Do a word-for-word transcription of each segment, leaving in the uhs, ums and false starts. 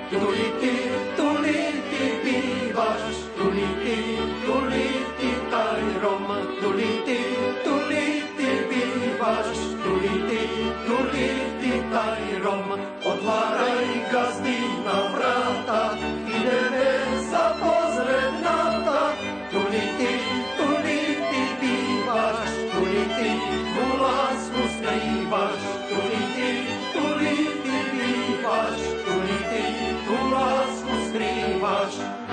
Tuliti, tuliti bývaš, tuliti, tuliti tajrom, tuliti, tuliti bývaš, tuliti, tuliti tajrom. Otváraj gazdina vrata, ideme sa pozrieť na ta. Tuliti, tuliti bývaš, tuliti, mu lásku skrývaš, tuliti, tuliti bývaš, tuliti, tu lásku skrývaš.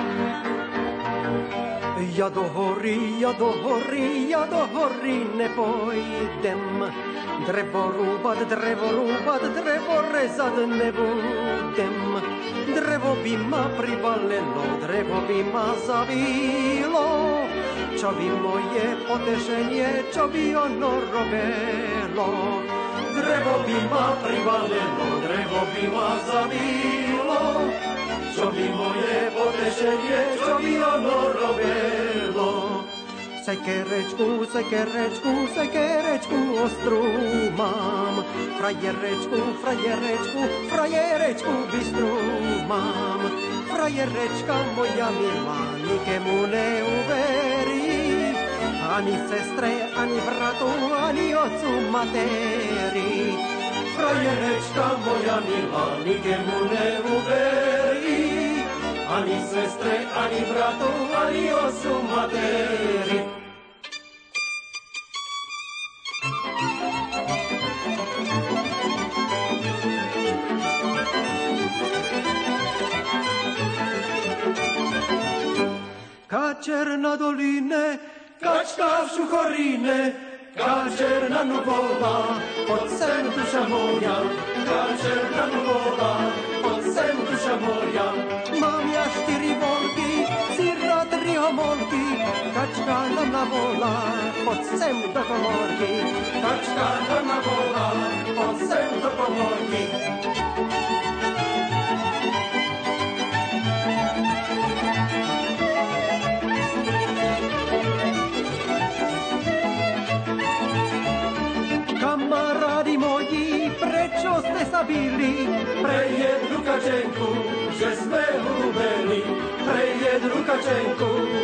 Ja do hory, ja do hory, ja do hory nepôjdem. Drevo rúbať, drevo rúbať, drevo rezať nebudem. Drevo by ma pribalilo, drevo by ma zabilo. Čo by moje potešenie, čo by ono robilo. Drevo by ma pribalilo, drevo by ma zabilo. Čo by moje potešenie, čo by ono robilo. Sekerečku, sekerečku, sekerečku ostrú mám. Frajerečku, frajerečku, frajerečku bystrú mám. Frajerečka moja milá, nikému neuverí. Ani sestre, ani bratu, ani otcu matérii. Frajerečka moja milá, nikému neuverí. Ani sestre, ani bratu, ani otcu matérii. Kačer na doline, kačka v šuchoríne, kačer na nubola, poď sem duša moja, kačer na nubola, poď sem duša moja. Mám ja štyri volky, syra tri homolky, kačka nám navolá, poď sem do komórky, kačka nám navolá, poď sem do komórky. Kamarádi moji, prečo ste sa bili? Pre jednu kačenku, že sme hľúbeli. Pre jednu kačenku,